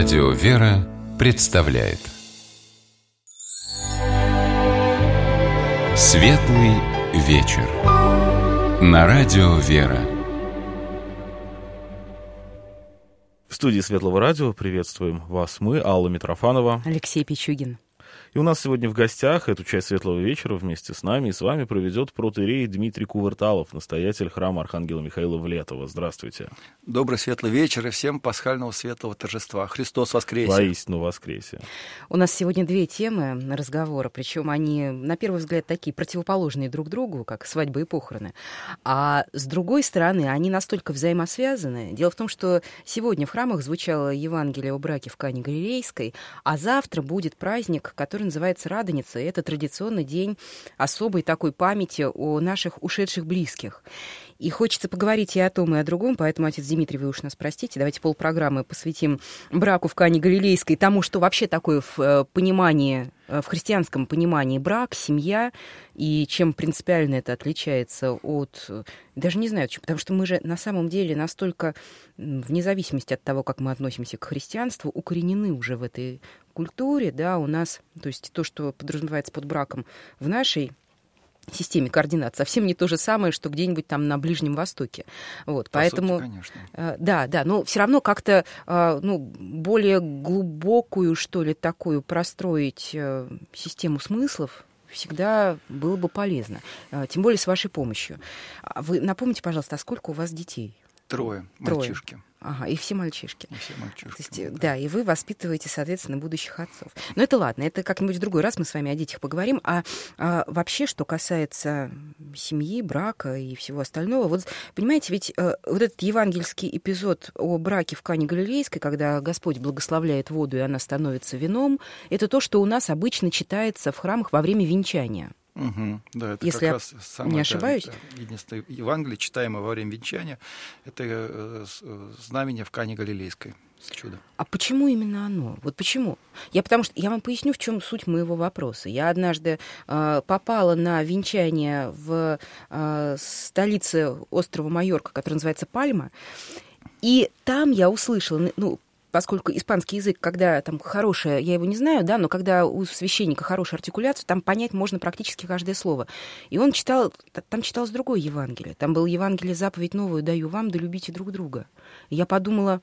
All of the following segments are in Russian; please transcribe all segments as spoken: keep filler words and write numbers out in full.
Радио «Вера» представляет Светлый вечер на Радио «Вера». В студии Светлого радио приветствуем вас мы, Алла Митрофанова, Алексей Пичугин. И у нас сегодня в гостях эту часть Светлого вечера вместе с нами и с вами проведет протоиерей Дмитрий Кувырталов, настоятель храма Архангела Михаила в Летово. Здравствуйте. Добрый светлый вечер и всем пасхального светлого торжества. Христос воскресе! Воистину воскресе! У нас сегодня две темы разговора, причем они, на первый взгляд, такие противоположные друг другу, как свадьба и похороны. А с другой стороны, они настолько взаимосвязаны. Дело в том, что сегодня в храмах звучало Евангелие о браке в Кане Галилейской, а завтра будет праздник, который называется Радоница. И это традиционный день особой такой памяти о наших ушедших близких. И хочется поговорить и о том, и о другом, поэтому, отец Дмитрий, вы уж нас простите, давайте полпрограммы посвятим браку в Кане Галилейской, тому, что вообще такое в понимании, в христианском понимании брак, семья, и чем принципиально это отличается от... Даже не знаю, потому что мы же на самом деле настолько, вне зависимости от того, как мы относимся к христианству, укоренены уже в этой культуре, да, у нас, то есть то, что подразумевается под браком в нашей системе координат, совсем не то же самое, что где-нибудь там на Ближнем Востоке. Вот, По поэтому, сути, конечно. Э, да, да, но все равно как-то э, ну, более глубокую, что ли, такую простроить э, систему смыслов всегда было бы полезно, э, тем более с вашей помощью. Вы напомните, пожалуйста, а сколько у вас детей? Трое, Трое. мальчишки. Ага, и все мальчишки. И все мальчишки. То есть, да. да, и вы воспитываете, соответственно, будущих отцов. Но это ладно, это как-нибудь в другой раз мы с вами о детях поговорим. А, а вообще, что касается семьи, брака и всего остального, вот, понимаете, ведь э, вот этот евангельский эпизод о браке в Кане Галилейской, когда Господь благословляет воду, и она становится вином, это то, что у нас обычно читается в храмах во время венчания. Угу, да, это Если как я раз самое, не ошибаюсь. Да, единственное Евангелие, читаемое во время венчания, это э, знамение в Кане Галилейской. Чудо. А почему именно оно? Вот почему? Я потому что я вам поясню, в чем суть моего вопроса. Я однажды э, попала на венчание в э, столице острова Майорка, который называется Пальма, и там я услышала, ну, поскольку испанский язык, когда там хорошая, я его не знаю, да, но когда у священника хорошая артикуляция, там понять можно практически каждое слово. И он читал, там читалось другое Евангелие. Там было Евангелие «Заповедь новую даю вам, да любите друг друга». И я подумала,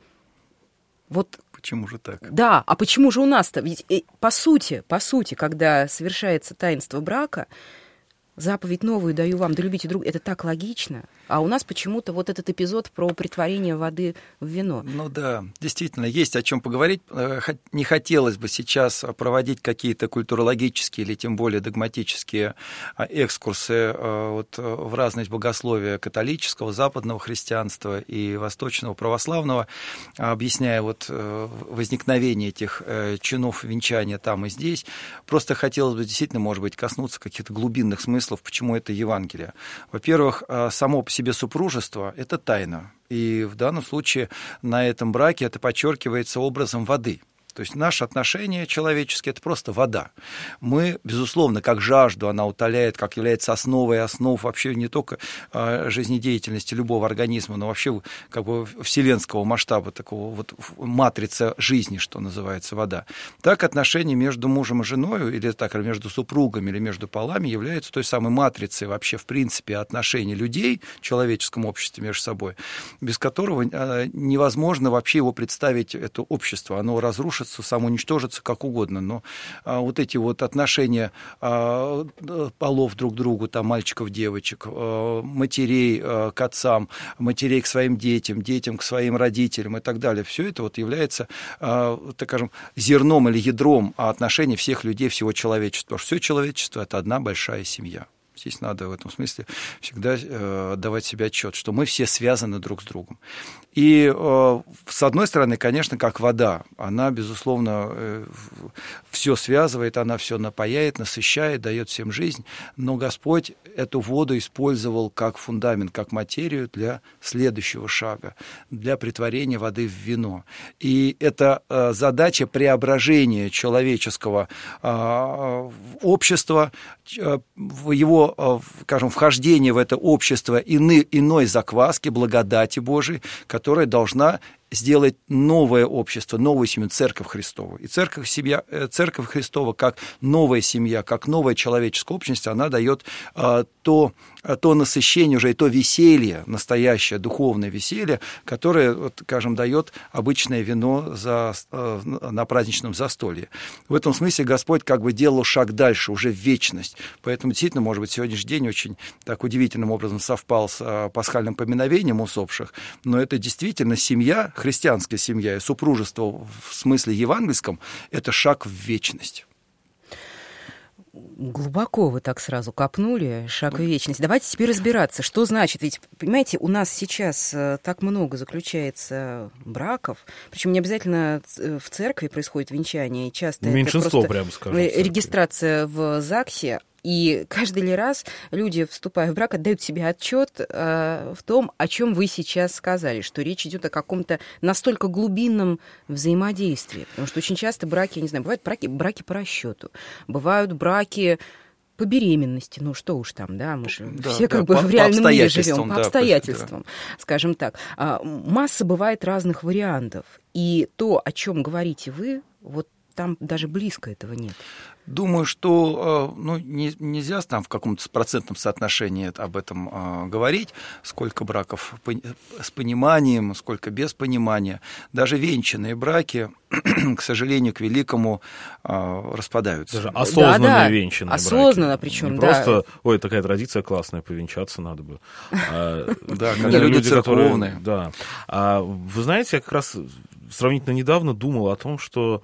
вот... Почему же так? Да, а почему же у нас-то? Ведь по сути, по сути, когда совершается таинство брака, заповедь новую даю вам, да любите друг... Это так логично. А у нас почему-то вот этот эпизод про претворение воды в вино. Ну да, действительно, есть о чем поговорить. Не хотелось бы сейчас проводить какие-то культурологические или тем более догматические экскурсы вот в разность богословия католического, западного христианства и восточного православного, объясняя вот возникновение этих чинов венчания там и здесь. Просто хотелось бы действительно, может быть, коснуться каких-то глубинных смыслов, почему это Евангелие. Во-первых, само по себе супружество – это тайна. И в данном случае на этом браке это подчеркивается образом воды. То есть наше отношение человеческое – это просто вода. Мы, безусловно, как жажду она утоляет, как является основой основ вообще не только жизнедеятельности любого организма, но вообще как бы вселенского масштаба, такого вот матрица жизни, что называется вода. Так отношения между мужем и женой, или так между супругами, или между полами являются той самой матрицей вообще в принципе отношений людей в человеческом обществе между собой, без которого невозможно вообще его представить, это общество, оно разрушится, самоуничтожиться, как угодно, но а, вот эти вот отношения а, полов друг к другу, там, мальчиков, девочек, а, матерей а, к отцам, матерей к своим детям, детям к своим родителям и так далее, все это вот является, а, так скажем, зерном или ядром отношений всех людей, всего человечества. Потому что все человечество – это одна большая семья. Здесь надо в этом смысле всегда э, давать себе отчет, что мы все связаны друг с другом. И э, с одной стороны, конечно, как вода, она, безусловно, э, все связывает, она все напояет, насыщает, дает всем жизнь, но Господь эту воду использовал как фундамент, как материю для следующего шага, для притворения воды в вино. И это э, задача преображения человеческого э, общества, э, в его скажем, вхождение в это общество ины, иной закваски, благодати Божией, которая должна сделать новое общество, новую семью, церковь Христову. И церковь, семья, церковь Христова, как новая семья, как новая человеческая общность, она дает а, то, то насыщение уже и то веселье, настоящее духовное веселье, которое, вот, скажем, дает обычное вино за, на праздничном застолье. В этом смысле Господь как бы делал шаг дальше, уже в вечность. Поэтому действительно, может быть, сегодняшний день очень так удивительным образом совпал с пасхальным поминовением усопших, но это действительно семья, христианская семья и супружество в смысле евангельском – это шаг в вечность. Глубоко вы так сразу копнули, шаг в вечность. Давайте теперь разбираться, что значит. Ведь, понимаете, у нас сейчас так много заключается браков, причем не обязательно в церкви происходит венчание, и часто меньшинство, это просто прямо скажем, регистрация в ЗАГСе. И каждый ли раз люди, вступая в брак, отдают себе отчет э, в том, о чем вы сейчас сказали, что речь идет о каком-то настолько глубинном взаимодействии. Потому что очень часто браки, я не знаю, бывают браки, браки по расчету, бывают браки по беременности, ну что уж там, да, мы же да, все как да, бы по, в реальном мире живем, по да, обстоятельствам, да. скажем так. А, масса бывает разных вариантов, и то, о чем говорите вы, вот там даже близко этого нет. Думаю, что ну, не, нельзя там в каком-то процентном соотношении об этом э, говорить, сколько браков с пониманием, сколько без понимания. Даже венчанные браки, к сожалению, к великому э, распадаются. Даже осознанные да, да. венчанные Осознанно, браки. причем, не да. Просто, ой, такая традиция классная, повенчаться надо бы. Да, когда люди церковные. Да. Вы знаете, я как раз сравнительно недавно думал о том, что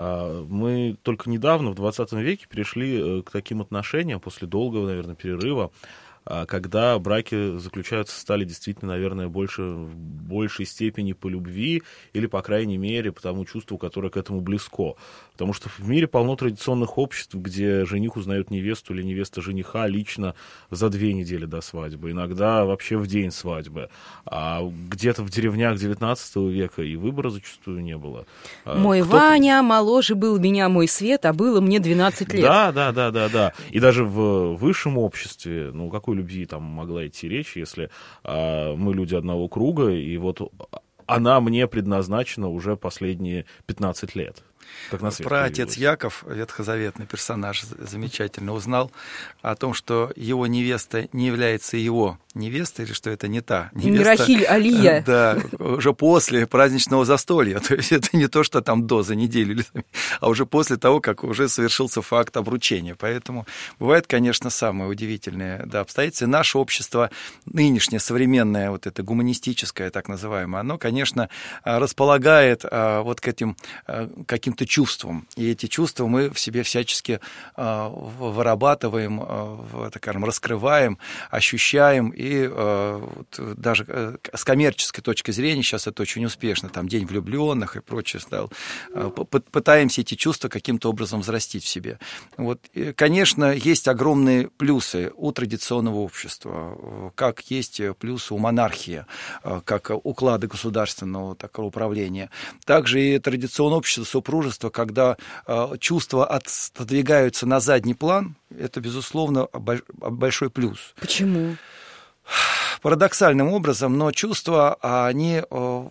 мы только недавно, в двадцатом веке, перешли к таким отношениям после долгого, наверное, перерыва, когда браки заключаются, стали действительно, наверное, больше, в большей степени по любви или, по крайней мере, по тому чувству, которое к этому близко. Потому что в мире полно традиционных обществ, где жених узнает невесту или невеста жениха лично за две недели до свадьбы, иногда вообще в день свадьбы. А где-то в деревнях девятнадцатого века и выбора зачастую не было. Мой Кто-то... Ваня моложе был меня, мой свет, а было мне двенадцать лет. Да, да, да, да, да. И даже в высшем обществе, ну, какой любви там могла идти речь, если а, мы люди одного круга, и вот она мне предназначена уже последние пятнадцать лет. Как на свет Про появилась. отец Яков, ветхозаветный персонаж, замечательно узнал о том, что его невеста не является его невестой, или что это не та невеста. Не Рахиль, а Лия. Да, уже после праздничного застолья. То есть это не то, что там до, за неделю, а уже после того, как уже совершился факт обручения. Поэтому бывает, конечно, самое удивительное да, обстоятельство. И наше общество, нынешнее, современное, вот это гуманистическое, так называемое, оно, конечно, располагает вот к этим каким-то чувствам. И эти чувства мы в себе всячески э, вырабатываем, э, так скажем, раскрываем, ощущаем. И э, вот, даже э, с коммерческой точки зрения сейчас это очень успешно. Там День влюбленных и прочее стал. Э, пытаемся эти чувства каким-то образом взрастить в себе. Вот, и, конечно, есть огромные плюсы у традиционного общества, как есть плюсы у монархии, как уклада государственного такого управления. Также и традиционное общество супружества, когда э, чувства отодвигаются на задний план, это, безусловно, большой плюс. Почему? Парадоксальным образом, но чувства, они э,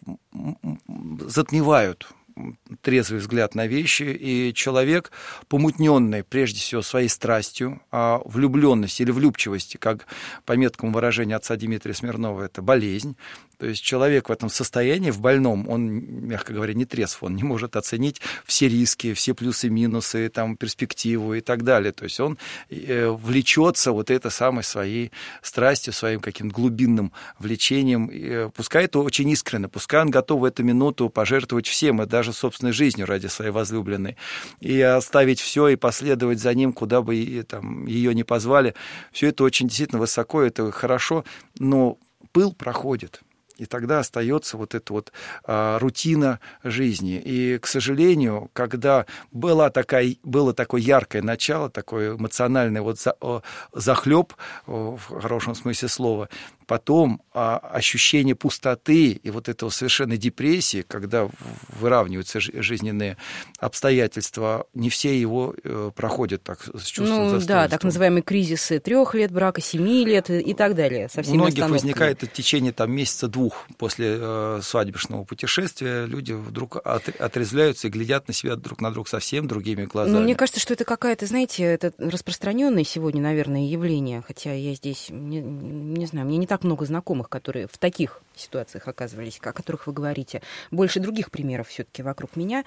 затмевают трезвый взгляд на вещи, и человек, помутненный прежде всего своей страстью, а влюбленность или влюбчивость, как по меткому выражению отца Дмитрия Смирнова, это болезнь. То есть человек в этом состоянии, в больном, он, мягко говоря, не трезв, он не может оценить все риски, все плюсы-минусы, там, перспективу и так далее. То есть он э, влечется вот этой самой своей страстью, своим каким-то глубинным влечением. И, пускай это очень искренне, пускай он готов в эту минуту пожертвовать всем, и даже собственной жизнью ради своей возлюбленной, и оставить все и последовать за ним, куда бы и, там, ее не позвали. Все это очень действительно высоко, это хорошо, но пыл проходит. И тогда остается вот эта вот а, рутина жизни. И, к сожалению, когда была такая, было такое яркое начало, такой эмоциональный вот за, о, захлеб, о, в хорошем смысле слова, потом а, ощущение пустоты и вот этого совершенной депрессии, когда выравниваются жизненные обстоятельства, не все его э, проходят так с чувством ну, достоинства. Да, так называемые кризисы трех лет брака, семи лет и так далее. Со всеми У многих остановками. возникает в течение там, месяца-двух после э, свадебного путешествия, люди вдруг от, отрезвляются и глядят на себя друг на друга совсем другими глазами. Ну, мне кажется, что это какая-то, знаете, это распространенное сегодня, наверное, явление, хотя я здесь, не, не знаю, мне не так много знакомых, которые в таких ситуациях оказывались, о которых вы говорите. Больше других примеров все-таки вокруг меня.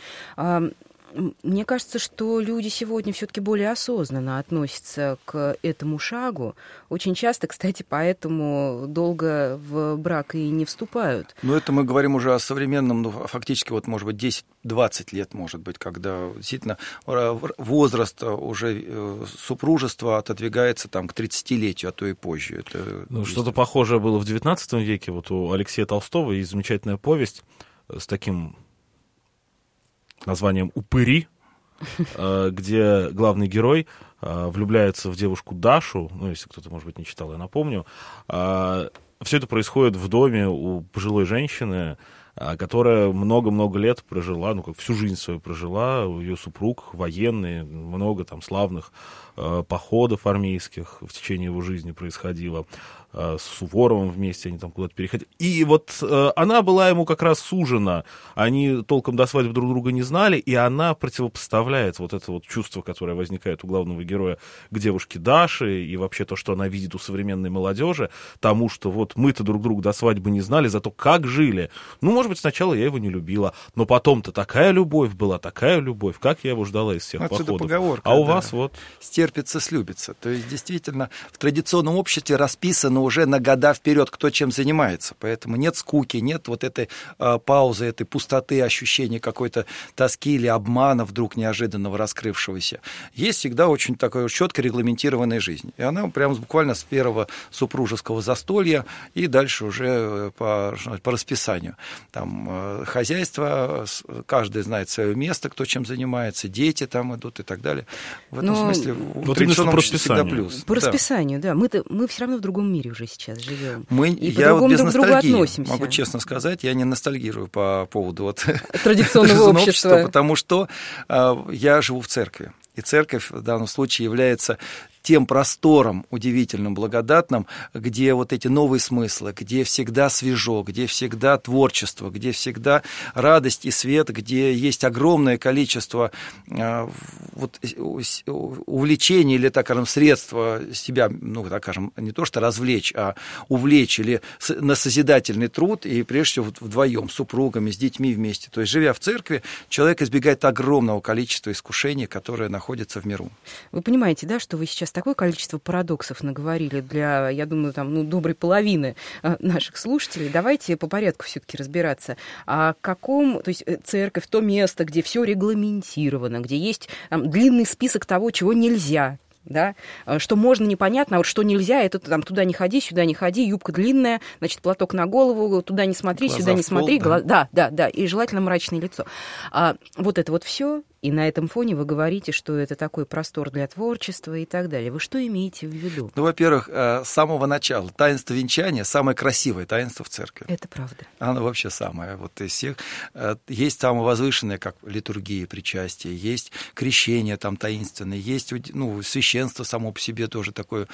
Мне кажется, что люди сегодня все-таки более осознанно относятся к этому шагу. Очень часто, кстати, поэтому долго в брак и не вступают. Ну, это мы говорим уже о современном, ну, фактически, вот, может быть, десять-двадцать лет, может быть, когда действительно возраст уже супружества отодвигается там, к тридцатилетию, а то и позже. Это ну, что-то похожее было в девятнадцатом веке. Вот у Алексея Толстого есть замечательная повесть с таким названием «Упыри», где главный герой влюбляется в девушку Дашу, ну, если кто-то, может быть, не читал, я напомню. Все это происходит в доме у пожилой женщины, которая много-много лет прожила, ну, как всю жизнь свою прожила, ее супруг военный, много там славных походов армейских в течение его жизни происходило. С Суворовым вместе они там куда-то переходили. И вот э, она была ему как раз сужена. Они толком до свадьбы друг друга не знали, и она противопоставляет вот это вот чувство, которое возникает у главного героя к девушке Даше, и вообще то, что она видит у современной молодежи, тому, что вот мы-то друг друга до свадьбы не знали, зато как жили. Ну, может быть, сначала я его не любила, но потом-то такая любовь была, такая любовь, как я его ждала из всех Отсюда походов. Поговорка, а у да. вас вот... Стерпится, слюбится. То есть, действительно, в традиционном обществе расписано уже на года вперед, кто чем занимается. Поэтому нет скуки, нет вот этой э, паузы, этой пустоты, ощущения какой-то тоски или обмана вдруг неожиданного раскрывшегося. Есть всегда очень такая четко регламентированная жизнь. И она прямо буквально с первого супружеского застолья и дальше уже по, по расписанию. Там э, хозяйство, каждый знает свое место, кто чем занимается, дети там идут и так далее. В этом Но... смысле вот в традиционном обществе всегда расписанию. плюс. По Да. расписанию, да. Мы-то, мы все равно в другом мире уже сейчас живем. Мы, и я вот без друг к другу ностальгии, относимся. могу честно сказать, я не ностальгирую по поводу вот Традиционного общества. Потому что э, я живу в церкви. И церковь в данном случае является тем простором удивительным, благодатным, где вот эти новые смыслы, где всегда свежо, где всегда творчество, где всегда радость и свет, где есть огромное количество э, вот, увлечений или, так скажем, средства себя, ну, так скажем, не то что развлечь, а увлечь или на созидательный труд, и прежде всего вдвоем, с супругами, с детьми вместе. То есть, живя в церкви, человек избегает огромного количества искушений, которые находятся в миру. Вы понимаете, да, что вы сейчас такое количество парадоксов наговорили для, я думаю, там, ну, доброй половины наших слушателей. Давайте по порядку все-таки разбираться. О каком, то есть церковь, то место, где все регламентировано, где есть там, длинный список того, чего нельзя. Да? Что можно, непонятно, а вот что нельзя, это там, туда не ходи, сюда не ходи, юбка длинная, значит, платок на голову, туда не смотри, глаза сюда не смотри. Пол, да. да, да, да, и желательно мрачное лицо. А, вот это вот все. И на этом фоне вы говорите, что это такой простор для творчества и так далее. Вы что имеете в виду? Ну, во-первых, с самого начала таинство венчания самое красивое таинство в церкви. Это правда. Оно вообще самое. Вот из всех есть самое возвышенное, как литургия, причастие, есть крещение там таинственное, есть, ну, священство само по себе тоже такое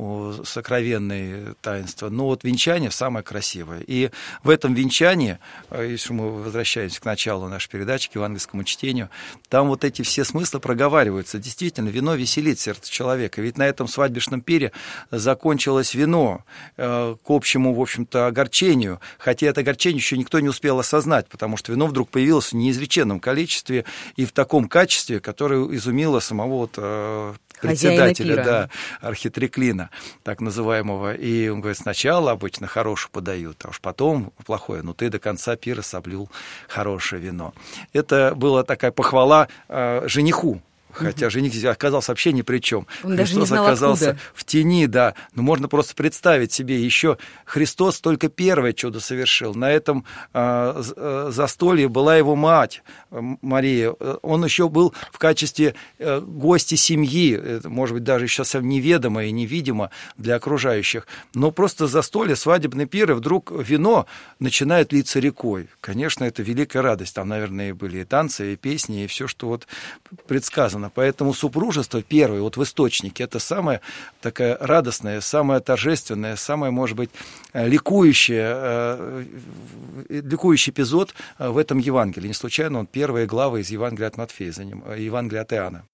сокровенное таинство. Но вот венчание самое красивое. И в этом венчании, если мы возвращаемся к началу нашей передачи, к евангельскому чтению, там вот эти все смыслы проговариваются. Действительно, вино веселит сердце человека. Ведь на этом свадебном пире закончилось вино э, к общему, в общем-то, огорчению. Хотя это огорчение еще никто не успел осознать, потому что вино вдруг появилось в неизреченном количестве и в таком качестве, которое изумило самого вот, э, председателя, да, архитреклина, так называемого. И он говорит, сначала обычно хорошее подают, а уж потом плохое. Но ты до конца пира соблюл хорошее вино. Это была такая похвала э, жениху Хотя жених оказался вообще ни при чем. Он Христос даже не знал, оказался откуда. в тени, да. Но можно просто представить себе, еще Христос только первое чудо совершил. На этом э, застолье была его мать Мария. Он еще был в качестве э, гостя семьи, это, может быть, даже еще совсем неведомо и невидимо для окружающих. Но просто застолье, свадебный пир, и вдруг вино начинает литься рекой. Конечно, это великая радость. Там, наверное, были и танцы, и песни, и все, что вот предсказано. Поэтому супружество первое, вот в источнике, это самое такая радостная, самое торжественное, самое, может быть, ликующее, ликующий эпизод в этом Евангелии. Не случайно он первая глава из Евангелия от Матфея, Евангелия от Иоанна.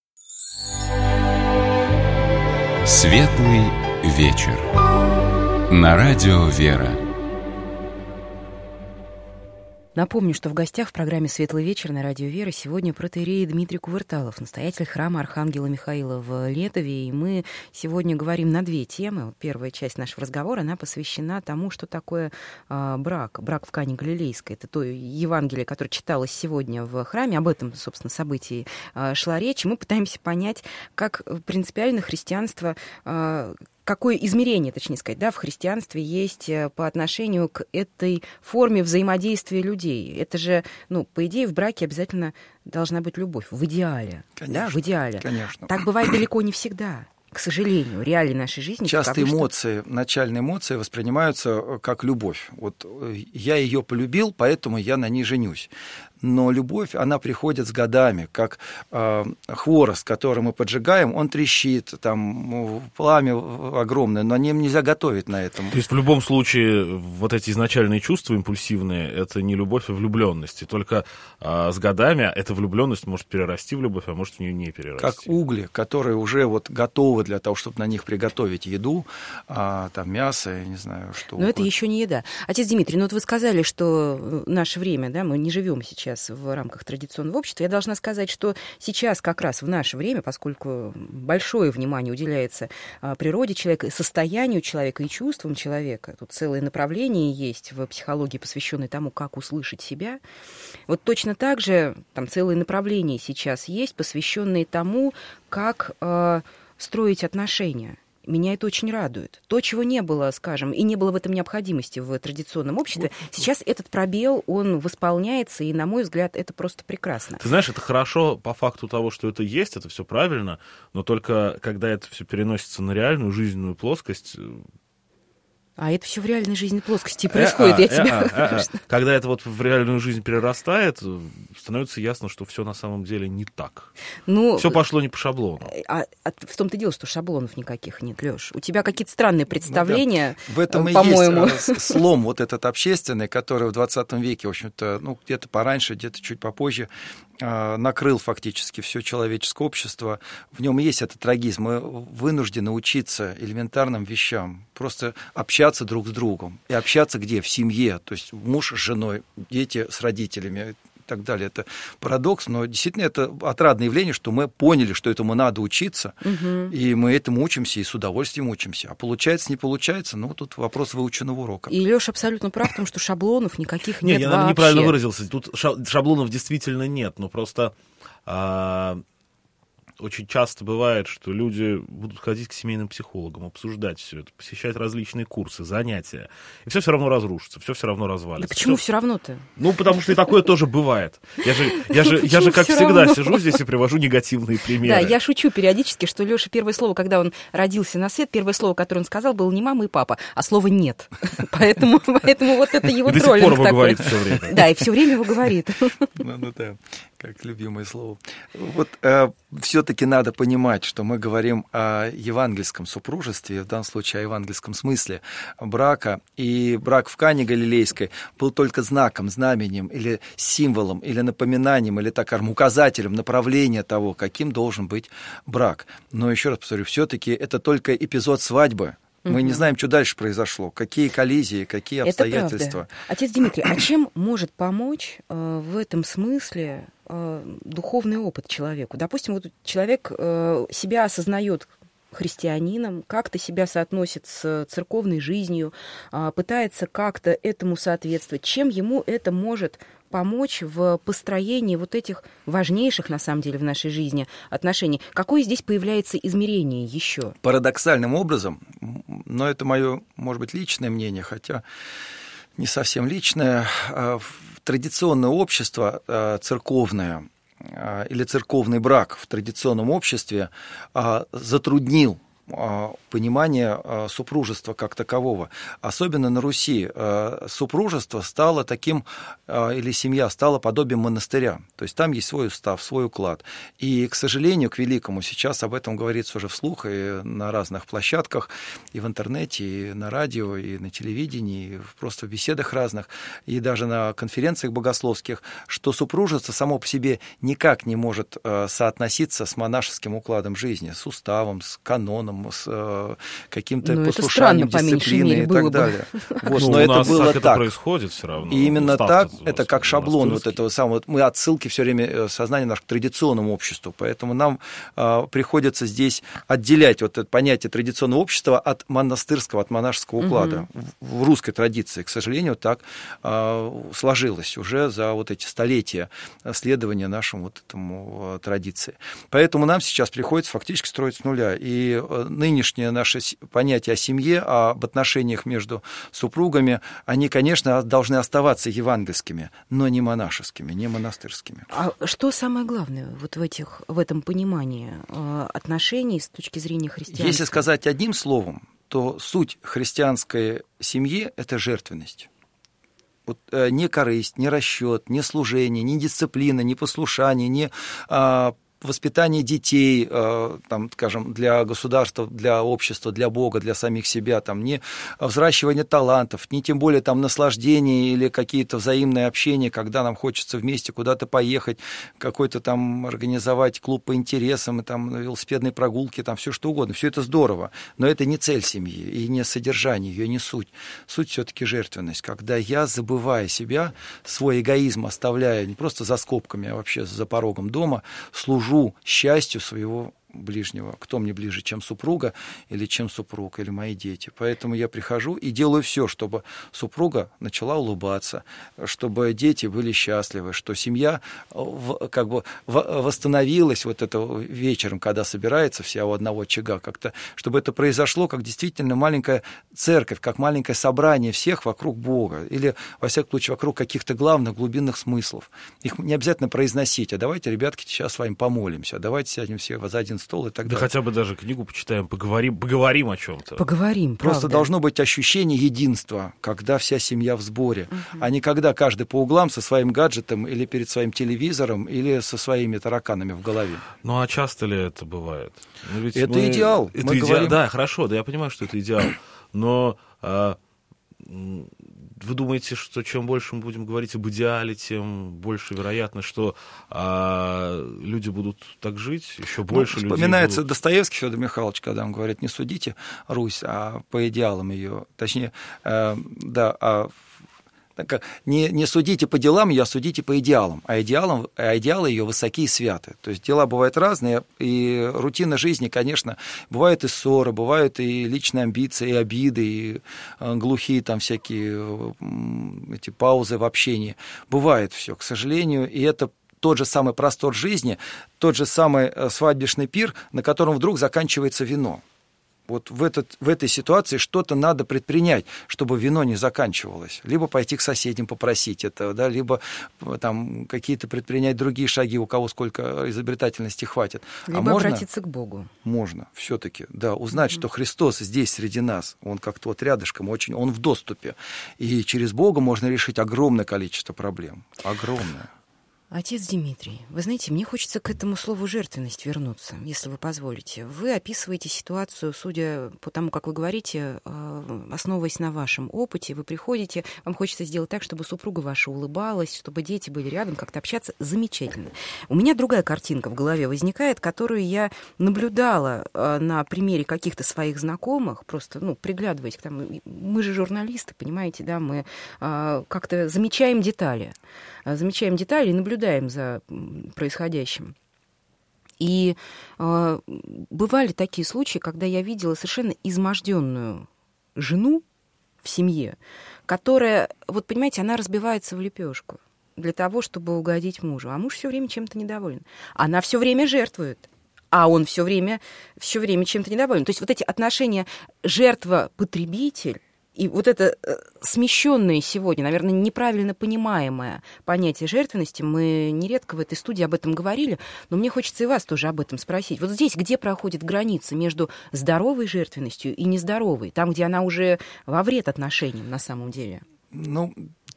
Светлый вечер. На радио «Вера». Напомню, что в гостях в программе «Светлый вечер» на радио «Вера» сегодня протоиерей Дмитрий Кувырталов, настоятель храма Архангела Михаила в Летове. И мы сегодня говорим на две темы. Вот первая часть нашего разговора, она посвящена тому, что такое э, брак. Брак в Кане Галилейской. Это то Евангелие, которое читалось сегодня в храме. Об этом, собственно, событии э, шла речь. Мы пытаемся понять, как принципиально христианство... Э, Какое измерение, точнее сказать, да, в христианстве есть по отношению к этой форме взаимодействия людей. Это же, ну, по идее, в браке обязательно должна быть любовь, в идеале. Конечно, да, в идеале. Конечно. Так бывает далеко не всегда. К сожалению, реалии нашей жизни. Часто эмоции, что... начальные эмоции воспринимаются как любовь. Вот я ее полюбил, поэтому я на ней женюсь. Но любовь, она приходит с годами, как э, хворост, который мы поджигаем, он трещит, там пламя огромное, но ним нельзя готовить на этом. То есть в любом случае вот эти изначальные чувства импульсивные, это не любовь, а влюбленность. И только э, с годами эта влюбленность может перерасти в любовь, а может в нее не перерасти. Как угли, которые уже вот готовы для того, чтобы на них приготовить еду, а, там мясо, я не знаю, что. Но угодно. Это еще не еда. Отец Дмитрий, ну вот вы сказали, что наше время, да, мы не живем сейчас в рамках традиционного общества. Я должна сказать, что сейчас как раз в наше время, поскольку большое внимание уделяется природе человека, состоянию человека и чувствам человека, тут целое направление есть в психологии, посвященное тому, как услышать себя, вот точно так же там целое направление сейчас есть, посвященное тому, как э, строить отношения. Меня это очень радует. То, чего не было, скажем, и не было в этом необходимости в традиционном обществе, сейчас этот пробел, он восполняется, и, на мой взгляд, это просто прекрасно. Ты знаешь, это хорошо по факту того, что это есть, это все правильно, но только когда это все переносится на реальную жизненную плоскость... А это все в реальной жизни плоскости происходит, я тебя... Когда это вот в реальную жизнь перерастает, становится ясно, что все на самом деле не так. Ну, все пошло не по шаблону. А, а в том-то и дело, что шаблонов никаких нет, Лёш. У тебя какие-то странные представления, ну, да. В этом по-моему. И есть слом вот этот общественный, который в двадцатом веке, в общем-то, ну, где-то пораньше, где-то чуть попозже, накрыл фактически все человеческое общество. В нем есть этот трагизм. Мы вынуждены учиться элементарным вещам. Просто общаться друг с другом. И общаться где? В семье. То есть муж с женой, дети с родителями и так далее. Это парадокс, но действительно это отрадное явление, что мы поняли, что этому надо учиться, угу. И мы этому учимся и с удовольствием учимся. А получается, не получается, ну, тут вопрос выученного урока. И Лёша абсолютно прав в том, что шаблонов никаких нет. Не, я, наверное, неправильно выразился. Тут шаблонов действительно нет, но просто... А... Очень часто бывает, что люди будут ходить к семейным психологам, обсуждать все это, посещать различные курсы, занятия. И все все равно разрушится, все все равно развалится. Да почему все все равно-то? Ну, потому что и такое тоже бывает. Я же, я же, я же как всегда, сижу здесь и привожу негативные примеры. Да, я шучу периодически, что Лёша первое слово, когда он родился на свет, первое слово, которое он сказал, было не мама и папа, а слово «нет». Поэтому вот это его троллинг такой. До сих пор его говорит все время. Да, и все время его говорит. Ну да, как любимое слово. Вот все-таки надо понимать, что мы говорим о евангельском супружестве, в данном случае о евангельском смысле брака, и брак в Кане Галилейской был только знаком, знаменем, или символом, или напоминанием, или, так скажем, указателем направления того, каким должен быть брак. Но еще раз повторю, все-таки это только эпизод свадьбы. Мы не знаем, что дальше произошло, какие коллизии, какие обстоятельства. Это правда. Отец Дмитрий, а чем может помочь э, в этом смысле э, духовный опыт человеку? Допустим, вот человек э, себя осознает христианином, как-то себя соотносит с церковной жизнью, пытается как-то этому соответствовать. Чем ему это может помочь в построении вот этих важнейших, на самом деле, в нашей жизни отношений? Какое здесь появляется измерение еще? Парадоксальным образом, но это мое, может быть, личное мнение, хотя не совсем личное, традиционное общество церковное или церковный брак в традиционном обществе затруднил понимание супружества как такового. Особенно на Руси супружество стало таким, или семья стала подобием монастыря. То есть там есть свой устав, свой уклад. И, к сожалению, к великому, сейчас об этом говорится уже вслух и на разных площадках, и в интернете, и на радио, и на телевидении, и просто в беседах разных, и даже на конференциях богословских, что супружество само по себе никак не может соотноситься с монашеским укладом жизни, с уставом, с каноном, с каким-то ну, послушанием, дисциплиной и так бы. далее. Вот, ну, но у это нас было так. так. Это происходит все равно. И именно так, это как шаблон вот этого самого. Мы отсылки все время сознания наше к традиционному обществу, поэтому нам а, приходится здесь отделять вот это понятие традиционного общества от монастырского, от монашеского уклада. Угу. В, в русской традиции, к сожалению, так а, сложилось уже за вот эти столетия следования нашему вот этому а, традиции. Поэтому нам сейчас приходится фактически строить с нуля. И нынешнее наше понятие о семье, об отношениях между супругами, они, конечно, должны оставаться евангельскими, но не монашескими, не монастырскими. А что самое главное вот в, этих, в этом понимании отношений с точки зрения христианства? Если сказать одним словом, то суть христианской семьи – это жертвенность. Вот, э, не корысть, не расчет, не служение, не дисциплина, не послушание, не э, воспитание детей, там, скажем, для государства, для общества, для Бога, для самих себя, там, не взращивание талантов, не тем более там, наслаждение или какие-то взаимные общения, когда нам хочется вместе куда-то поехать, какой-то там организовать клуб по интересам, там, велосипедные прогулки, там, все что угодно. Все это здорово, но это не цель семьи и не содержание ее, не суть. Суть все-таки жертвенность, когда я, забывая себя, свой эгоизм оставляя не просто за скобками, а вообще за порогом дома, служу счастью своего ближнего, кто мне ближе, чем супруга, или чем супруг, или мои дети. Поэтому я прихожу и делаю все, чтобы супруга начала улыбаться, чтобы дети были счастливы, что семья как бы восстановилась вот это вечером, когда собирается вся у одного очага, как-то, чтобы это произошло как действительно маленькая церковь, как маленькое собрание всех вокруг Бога, или, во всяком случае, вокруг каких-то главных глубинных смыслов. Их не обязательно произносить, а давайте, ребятки, сейчас с вами помолимся, а давайте сядем все за один стол и так да далее. Хотя бы даже книгу почитаем, поговорим, поговорим о чем-то. Поговорим, Просто правда. Должно быть ощущение единства, когда вся семья в сборе, угу. а не когда каждый по углам со своим гаджетом или перед своим телевизором, или со своими тараканами в голове. Ну, а часто ли это бывает? Ну, ведь это мы... идеал. Это мы идеал. говорим... Да, хорошо, да, я понимаю, что это идеал. Но... А... Вы думаете, что чем больше мы будем говорить об идеале, тем больше вероятно, что а, люди будут так жить, еще больше ну, людей вспоминается будут... Достоевский Федор Михайлович, когда он говорит, не судите Русь, а по идеалам ее, точнее, э, да, а Не, не судите по делам ее, а судите по идеалам. А, идеалам, а идеалы ее высоки и святы. То есть дела бывают разные, и рутина жизни, конечно, бывают и ссоры, бывают и личные амбиции, и обиды, и глухие там всякие эти паузы в общении. Бывает все, к сожалению, и это тот же самый простор жизни, тот же самый свадебный пир, на котором вдруг заканчивается вино. Вот в, этот, в этой ситуации что-то надо предпринять, чтобы вино не заканчивалось. Либо пойти к соседям попросить этого, да, либо там, какие-то предпринять другие шаги, у кого сколько изобретательности хватит. Либо а можно, обратиться к Богу. Можно, все-таки, да, узнать, mm-hmm. что Христос здесь среди нас, Он как-то вот рядышком, очень, Он в доступе. И через Бога можно решить огромное количество проблем. Огромное. Отец Дмитрий, вы знаете, мне хочется к этому слову «жертвенность» вернуться, если вы позволите. Вы описываете ситуацию, судя по тому, как вы говорите, основываясь на вашем опыте, вы приходите, вам хочется сделать так, чтобы супруга ваша улыбалась, чтобы дети были рядом, как-то общаться. Замечательно. У меня другая картинка в голове возникает, которую я наблюдала на примере каких-то своих знакомых, просто, ну, приглядываясь к тому. Мы же журналисты, понимаете, да, мы как-то замечаем детали. Замечаем детали и наблюдаем за происходящим. И э, бывали такие случаи, когда я видела совершенно изможденную жену в семье, которая, вот понимаете, она разбивается в лепешку для того, чтобы угодить мужу. А муж все время чем-то недоволен. Она все время жертвует, а он все время, все время чем-то недоволен. То есть вот эти отношения жертва-потребитель, и вот это смещенное сегодня, наверное, неправильно понимаемое понятие жертвенности, мы нередко в этой студии об этом говорили, но мне хочется и вас тоже об этом спросить. Вот здесь где проходит граница между здоровой жертвенностью и нездоровой? Там, где она уже во вред отношениям на самом деле? Ну,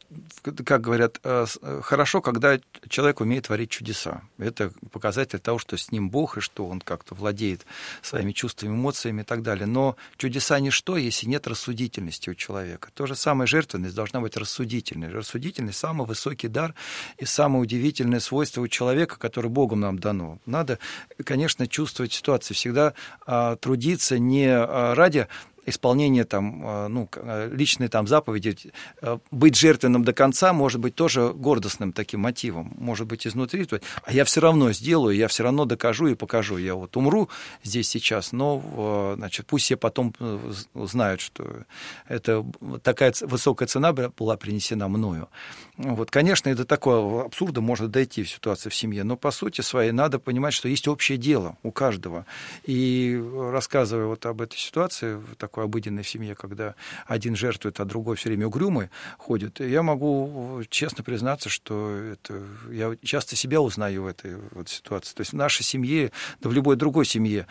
как говорят, хорошо, когда человек умеет творить чудеса. Это показатель того, что с ним Бог, и что он как-то владеет своими чувствами, эмоциями и так далее. Но чудеса ничто, если нет рассудительности у человека. То же самое жертвенность должна быть рассудительной. Рассудительность – самый высокий дар и самое удивительное свойство у человека, которое Богом нам дано. Надо, конечно, чувствовать ситуацию, всегда а, трудиться не ради исполнение там, ну, личной там заповеди, быть жертвенным до конца может быть тоже гордостным таким мотивом, может быть изнутри, а я все равно сделаю, я все равно докажу и покажу, я вот умру здесь сейчас, но, значит, пусть все потом знают, что это такая высокая цена была принесена мною. Вот, конечно, и до такого абсурда может дойти в ситуации в семье, но по сути своей надо понимать, что есть общее дело у каждого. И рассказывая вот об этой ситуации в такой обыденной семье, когда один жертвует, а другой все время угрюмый ходит, я могу честно признаться, что это, я часто себя узнаю в этой вот ситуации. То есть в нашей семье, да в любой другой семье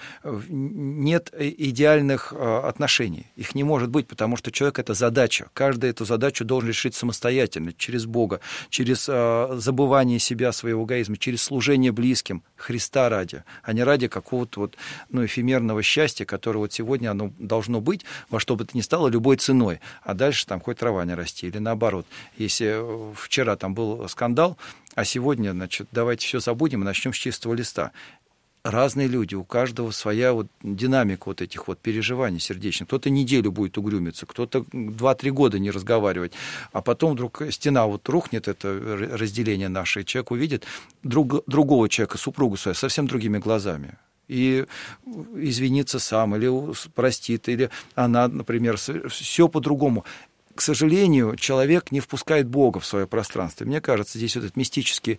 нет идеальных отношений. Их не может быть, потому что человек — это задача. Каждый эту задачу должен решить самостоятельно, через Бога, через забывание себя, своего эгоизма, через служение близким, Христа ради, а не ради какого-то вот, ну, эфемерного счастья, которое вот сегодня оно должно быть, во что бы то ни стало, любой ценой, а дальше там хоть трава не расти, или наоборот. Если вчера там был скандал, а сегодня, значит, давайте все забудем и начнем с чистого листа. Разные люди, у каждого своя вот динамика вот этих вот переживаний сердечных. Кто-то неделю будет угрюмиться, кто-то два-три года не разговаривать, а потом вдруг стена вот рухнет, это разделение наше, и человек увидит друг, другого человека, супругу свою, совсем другими глазами. И извиниться сам, или простит, или она, например, все по-другому. К сожалению, человек не впускает Бога в свое пространство. Мне кажется, здесь вот этот мистический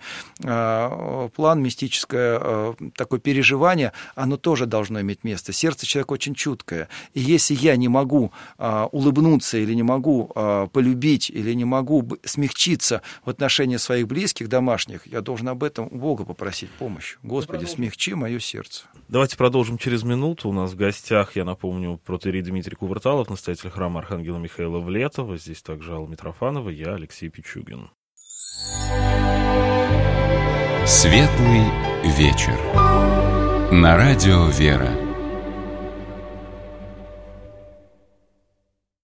э, план, мистическое э, такое переживание, оно тоже должно иметь место. Сердце человека очень чуткое. И если я не могу э, улыбнуться, или не могу э, полюбить, или не могу смягчиться в отношении своих близких, домашних, я должен об этом у Бога попросить помощи. Господи, смягчи мое сердце. Давайте продолжим через минуту. У нас в гостях, я напомню, протоиерей Дмитрий Кувырталов, настоятель храма Архангела Михаила в Летово. Здесь также Алла Митрофанова, я Алексей Пичугин. Светлый вечер. На радио «Вера».